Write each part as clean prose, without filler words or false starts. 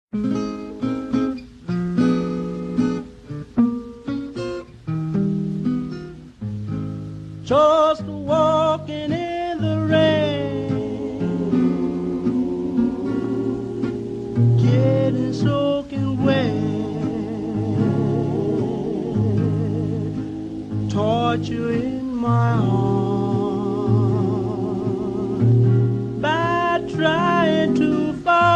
Just walking in the rain, getting soaking wet, torture in my heart by trying to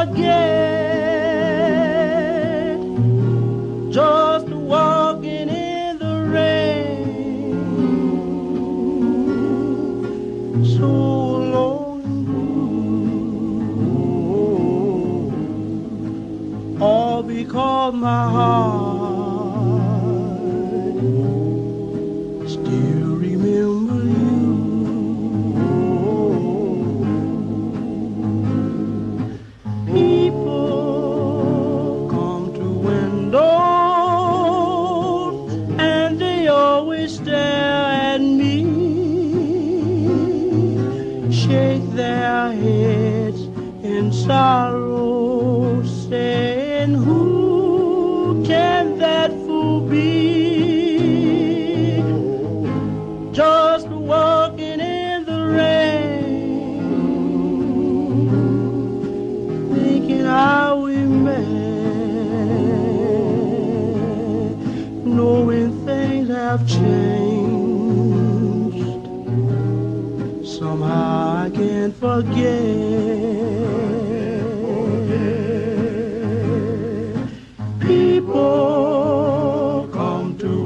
forget. Just walking in the rain, so long and blue, all because my heart still remember you. People come to windows and they always stare at me, shake their heads in sorrow, saying, who can that fool be? Just walking in the rain, thinking how we met, knowing things have changed. Somehow I can't forget. People come to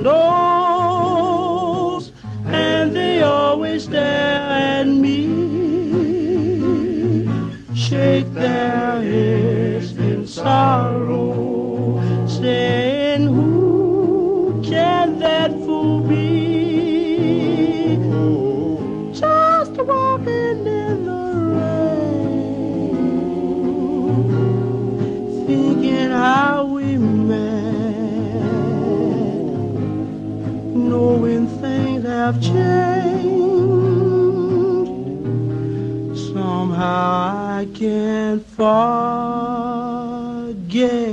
windows and they always stare at me, shake their heads in sorrow, saying, who can that fool be? Just walking in the rain, thinking how we met, knowing things have changed. Somehow I can't forget.